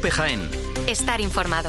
COPE Jaén. Estar informado.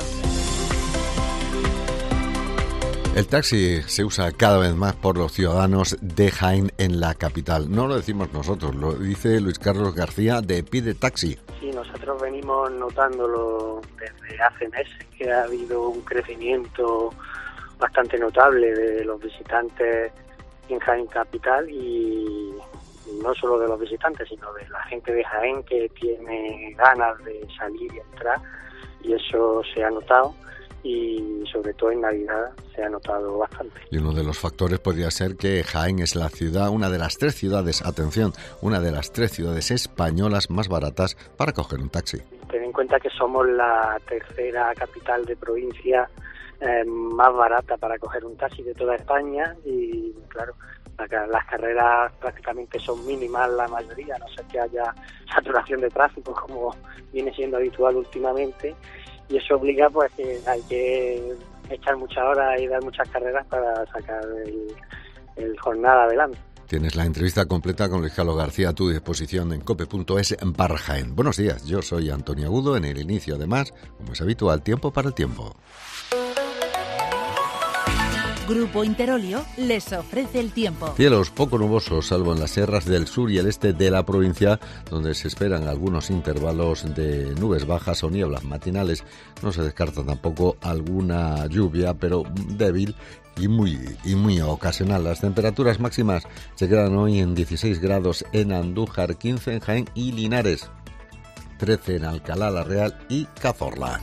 El taxi se usa cada vez más por los ciudadanos de Jaén en la capital. No lo decimos nosotros, lo dice Luis Carlos García de Pide Taxi. Sí, nosotros venimos notándolo desde hace meses, que ha habido un crecimiento bastante notable de los visitantes en Jaén capital y no solo de los visitantes, sino de la gente de Jaén que tiene ganas de salir y entrar, y eso se ha notado. Y sobre todo en Navidad se ha notado bastante. Y uno de los factores podría ser que Jaén es la ciudad, una de las 3 ciudades, atención, una de las 3 ciudades españolas más baratas para coger un taxi. Ten en cuenta que somos la tercera capital de provincia más barata para coger un taxi de toda España y claro, las carreras prácticamente son mínimas la mayoría, a no ser que haya saturación de tráfico como viene siendo habitual últimamente. Y eso obliga pues que hay que echar muchas horas y dar muchas carreras para sacar el jornada adelante. Tienes la entrevista completa con Luis Carlos García a tu disposición en cope.es/Jaén. Buenos días, yo soy Antonio Agudo. En el inicio, además, como es habitual, tiempo para el tiempo. Grupo Interolio les ofrece el tiempo. Cielos poco nubosos, salvo en las sierras del sur y el este de la provincia, donde se esperan algunos intervalos de nubes bajas o nieblas matinales. No se descarta tampoco alguna lluvia, pero débil y muy ocasional. Las temperaturas máximas se quedan hoy en 16 grados en Andújar, 15 en Jaén y Linares, 13 en Alcalá la Real y Cazorla.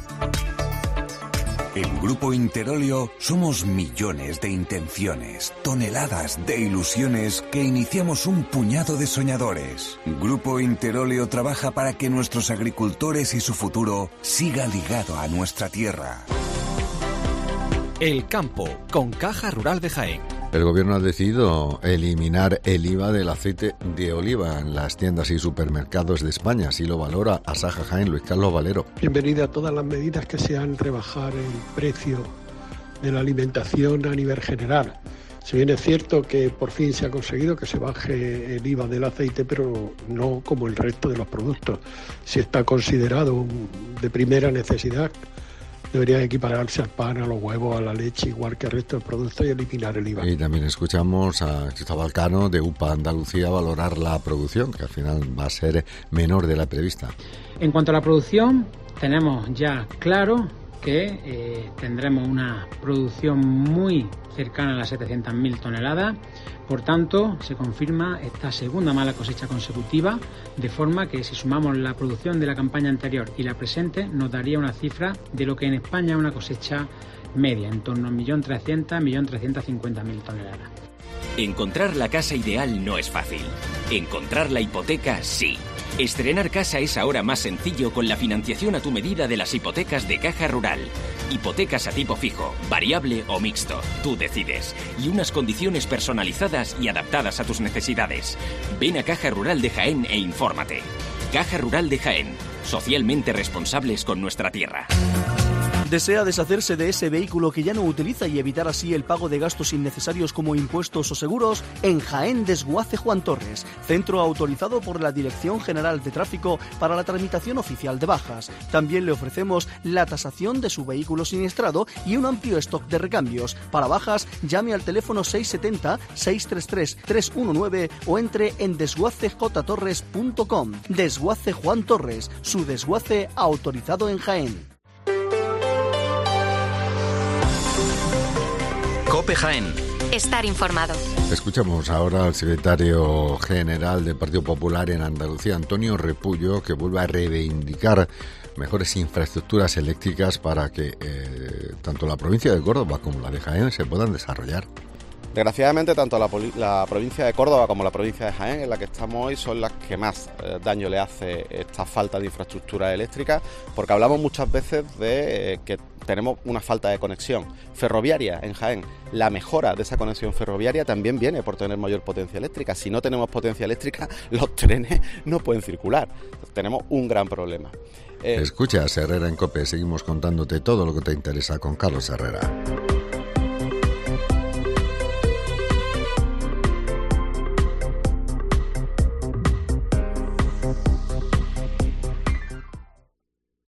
En Grupo Interolio somos millones de intenciones, toneladas de ilusiones que iniciamos un puñado de soñadores. Grupo Interolio trabaja para que nuestros agricultores y su futuro siga ligado a nuestra tierra. El campo, con Caja Rural de Jaén. El gobierno ha decidido eliminar el IVA del aceite de oliva en las tiendas y supermercados de España. Así lo valora Asaja Jaén, Luis Carlos Valero. Bienvenida a todas las medidas que sean rebajar el precio de la alimentación a nivel general. Si bien es cierto que por fin se ha conseguido que se baje el IVA del aceite, pero no como el resto de los productos. Si está considerado de primera necesidad, debería equipararse al pan, a los huevos, a la leche, igual que el resto de productos, y eliminar el IVA. Y también escuchamos a Cristóbal Cano de UPA Andalucía valorar la producción, que al final va a ser menor de la prevista. En cuanto a la producción, tenemos ya claro que tendremos una producción muy cercana a las 700.000 toneladas. Por tanto, se confirma esta segunda mala cosecha consecutiva, de forma que si sumamos la producción de la campaña anterior y la presente, nos daría una cifra de lo que en España es una cosecha media, en torno a 1.300.000, 1.350.000 toneladas. Encontrar la casa ideal no es fácil. Encontrar la hipoteca, sí. Estrenar casa es ahora más sencillo con la financiación a tu medida de las hipotecas de Caja Rural. Hipotecas a tipo fijo, variable o mixto, tú decides. Y unas condiciones personalizadas y adaptadas a tus necesidades. Ven a Caja Rural de Jaén e infórmate. Caja Rural de Jaén, socialmente responsables con nuestra tierra. ¿Desea deshacerse de ese vehículo que ya no utiliza y evitar así el pago de gastos innecesarios como impuestos o seguros? En Jaén Desguace Juan Torres, centro autorizado por la Dirección General de Tráfico para la tramitación oficial de bajas. También le ofrecemos la tasación de su vehículo siniestrado y un amplio stock de recambios. Para bajas, llame al teléfono 670-633-319 o entre en desguacejtorres.com. Desguace Juan Torres, su desguace autorizado en Jaén. COPE Jaén. Estar informado. Escuchamos ahora al secretario general del Partido Popular en Andalucía, Antonio Repullo, que vuelve a reivindicar mejores infraestructuras eléctricas para que tanto la provincia de Córdoba como la de Jaén se puedan desarrollar. Desgraciadamente, tanto la provincia de Córdoba como la provincia de Jaén, en la que estamos hoy, son las que más daño le hace esta falta de infraestructura eléctrica, porque hablamos muchas veces de que tenemos una falta de conexión ferroviaria en Jaén. La mejora de esa conexión ferroviaria también viene por tener mayor potencia eléctrica. Si no tenemos potencia eléctrica, los trenes no pueden circular. Tenemos un gran problema. Escuchas Herrera en COPE, seguimos contándote todo lo que te interesa con Carlos Herrera.